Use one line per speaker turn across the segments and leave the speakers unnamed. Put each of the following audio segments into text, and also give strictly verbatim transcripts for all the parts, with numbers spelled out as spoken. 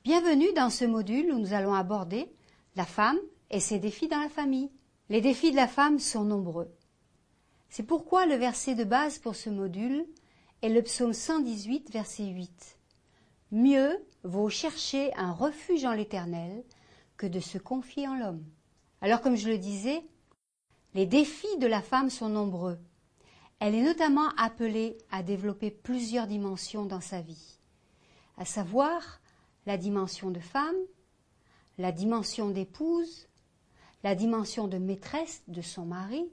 Bienvenue dans ce module où nous allons aborder la femme et ses défis dans la famille. Les défis de la femme sont nombreux. C'est pourquoi le verset de base pour ce module est le psaume cent dix-huit, verset huit. Mieux vaut chercher un refuge en l'Éternel que de se confier en l'homme. Alors comme je le disais, les défis de la femme sont nombreux. Elle est notamment appelée à développer plusieurs dimensions dans sa vie, à savoir la dimension de femme, la dimension d'épouse, la dimension de maîtresse de son mari,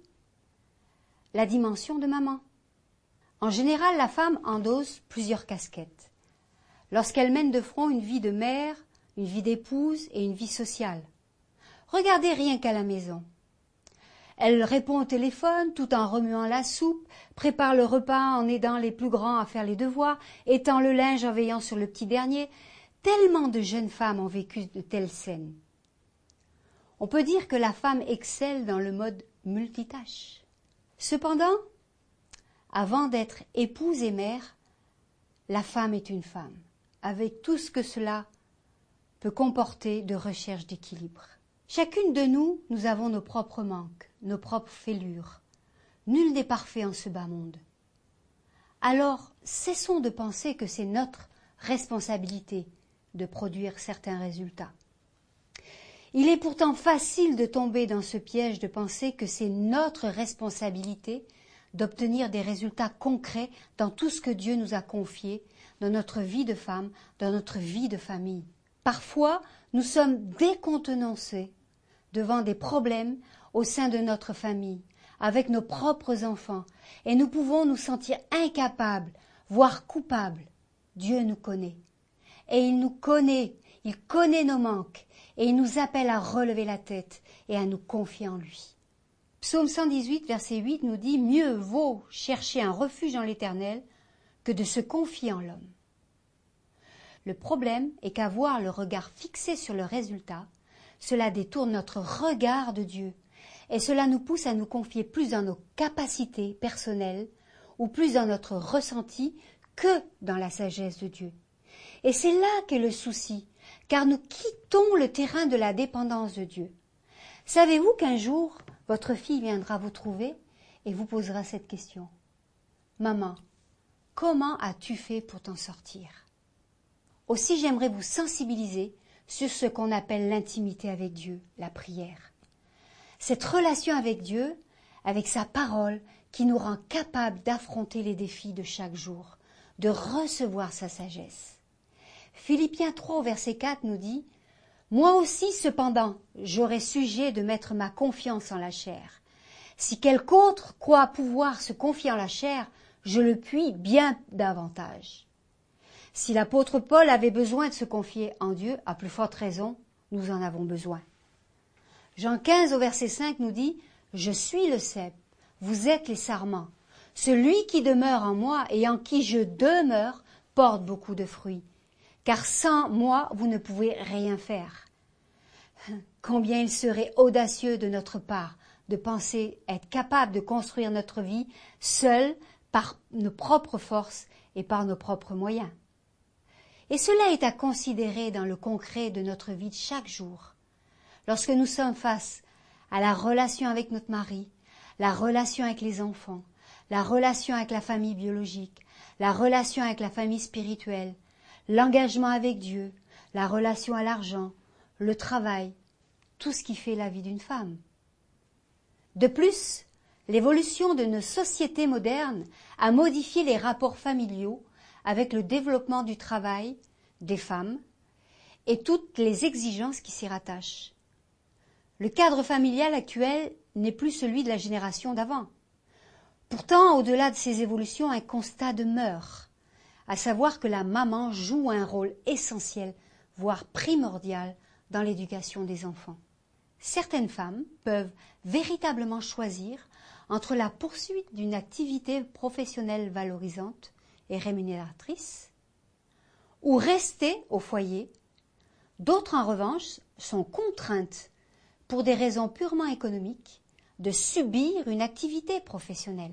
la dimension de maman. En général, la femme endosse plusieurs casquettes lorsqu'elle mène de front une vie de mère, une vie d'épouse et une vie sociale. Regardez rien qu'à la maison. Elle répond au téléphone tout en remuant la soupe, prépare le repas en aidant les plus grands à faire les devoirs, étend le linge en veillant sur le petit dernier. Tellement de jeunes femmes ont vécu de telles scènes. On peut dire que la femme excelle dans le mode multitâche. Cependant, avant d'être épouse et mère, la femme est une femme, avec tout ce que cela peut comporter de recherche d'équilibre. Chacune de nous, nous avons nos propres manques, nos propres fêlures. Nul n'est parfait en ce bas monde. Alors, cessons de penser que c'est notre responsabilité de produire certains résultats. Il est pourtant facile de tomber dans ce piège de penser que c'est notre responsabilité d'obtenir des résultats concrets dans tout ce que Dieu nous a confié, dans notre vie de femme, dans notre vie de famille. Parfois, nous sommes décontenancés devant des problèmes au sein de notre famille, avec nos propres enfants, et nous pouvons nous sentir incapables, voire coupables. Dieu nous connaît. Et il nous connaît, il connaît nos manques, et il nous appelle à relever la tête et à nous confier en lui. Psaume cent dix-huit, verset huit nous dit « Mieux vaut chercher un refuge en l'Éternel que de se confier en l'homme. » Le problème est qu'avoir le regard fixé sur le résultat, cela détourne notre regard de Dieu, et cela nous pousse à nous confier plus dans nos capacités personnelles ou plus dans notre ressenti que dans la sagesse de Dieu. Et c'est là qu'est le souci, car nous quittons le terrain de la dépendance de Dieu. Savez-vous qu'un jour, votre fille viendra vous trouver et vous posera cette question. Maman, comment as-tu fait pour t'en sortir? Aussi, j'aimerais vous sensibiliser sur ce qu'on appelle l'intimité avec Dieu, la prière. Cette relation avec Dieu, avec sa parole, qui nous rend capables d'affronter les défis de chaque jour, de recevoir sa sagesse. Philippiens trois, verset quatre nous dit « Moi aussi, cependant, j'aurai sujet de mettre ma confiance en la chair. Si quelque autre croit pouvoir se confier en la chair, je le puis bien davantage. » Si l'apôtre Paul avait besoin de se confier en Dieu, à plus forte raison, nous en avons besoin. Jean quinze, au verset cinq nous dit « Je suis le cep, vous êtes les sarments. Celui qui demeure en moi et en qui je demeure porte beaucoup de fruits. Car sans moi, vous ne pouvez rien faire. » Combien il serait audacieux de notre part de penser être capable de construire notre vie seul par nos propres forces et par nos propres moyens. Et cela est à considérer dans le concret de notre vie de chaque jour. Lorsque nous sommes face à la relation avec notre mari, la relation avec les enfants, la relation avec la famille biologique, la relation avec la famille spirituelle, l'engagement avec Dieu, la relation à l'argent, le travail, tout ce qui fait la vie d'une femme. De plus, l'évolution de nos sociétés modernes a modifié les rapports familiaux avec le développement du travail des femmes et toutes les exigences qui s'y rattachent. Le cadre familial actuel n'est plus celui de la génération d'avant. Pourtant, au-delà de ces évolutions, un constat demeure, à savoir que la maman joue un rôle essentiel, voire primordial, dans l'éducation des enfants. Certaines femmes peuvent véritablement choisir entre la poursuite d'une activité professionnelle valorisante et rémunératrice ou rester au foyer. D'autres, en revanche, sont contraintes, pour des raisons purement économiques, de subir une activité professionnelle.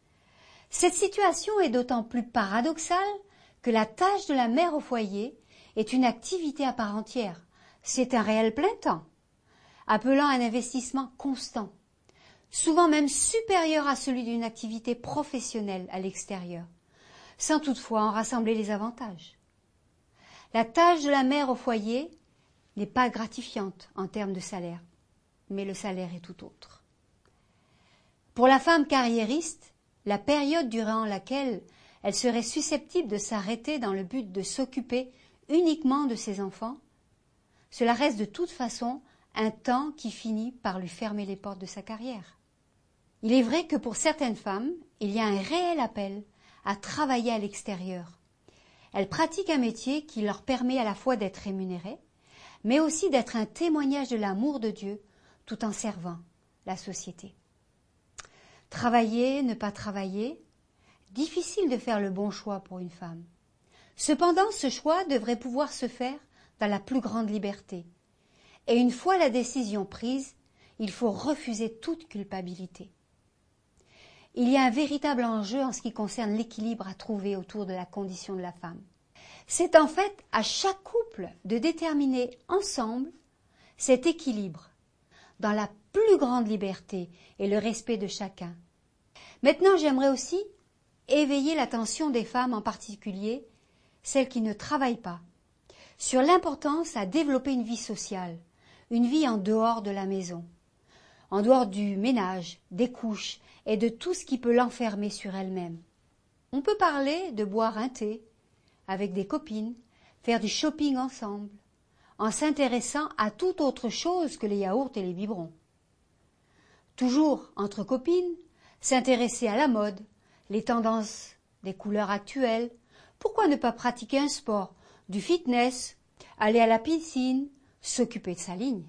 Cette situation est d'autant plus paradoxale que la tâche de la mère au foyer est une activité à part entière. C'est un réel plein temps, appelant un investissement constant, souvent même supérieur à celui d'une activité professionnelle à l'extérieur, sans toutefois en rassembler les avantages. La tâche de la mère au foyer n'est pas gratifiante en termes de salaire, mais le salaire est tout autre. Pour la femme carriériste, la période durant laquelle elle serait susceptible de s'arrêter dans le but de s'occuper uniquement de ses enfants, cela reste de toute façon un temps qui finit par lui fermer les portes de sa carrière. Il est vrai que pour certaines femmes, il y a un réel appel à travailler à l'extérieur. Elles pratiquent un métier qui leur permet à la fois d'être rémunérées, mais aussi d'être un témoignage de l'amour de Dieu tout en servant la société. Travailler, ne pas travailler, difficile de faire le bon choix pour une femme. Cependant, ce choix devrait pouvoir se faire dans la plus grande liberté. Et une fois la décision prise, il faut refuser toute culpabilité. Il y a un véritable enjeu en ce qui concerne l'équilibre à trouver autour de la condition de la femme. C'est en fait à chaque couple de déterminer ensemble cet équilibre dans la plus grande liberté et le respect de chacun. Maintenant, j'aimerais aussi éveiller l'attention des femmes, en particulier celles qui ne travaillent pas, sur l'importance à développer une vie sociale, une vie en dehors de la maison, en dehors du ménage, des couches et de tout ce qui peut l'enfermer sur elle-même. On peut parler de boire un thé avec des copines, faire du shopping ensemble, en s'intéressant à toute autre chose que les yaourts et les biberons. Toujours entre copines, s'intéresser à la mode, les tendances des couleurs actuelles, pourquoi ne pas pratiquer un sport, du fitness, aller à la piscine, s'occuper de sa ligne.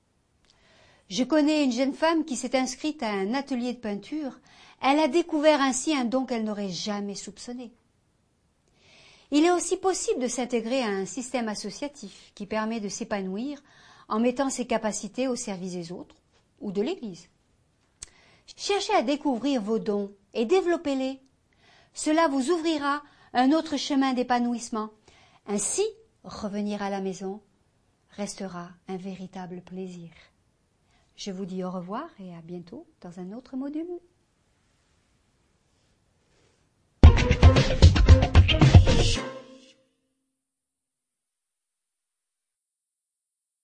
Je connais une jeune femme qui s'est inscrite à un atelier de peinture. Elle a découvert ainsi un don qu'elle n'aurait jamais soupçonné. Il est aussi possible de s'intégrer à un système associatif qui permet de s'épanouir en mettant ses capacités au service des autres ou de l'Église. Cherchez à découvrir vos dons et développez-les. Cela vous ouvrira un autre chemin d'épanouissement. Ainsi, revenir à la maison restera un véritable plaisir. Je vous dis au revoir et à bientôt dans un autre module. Show.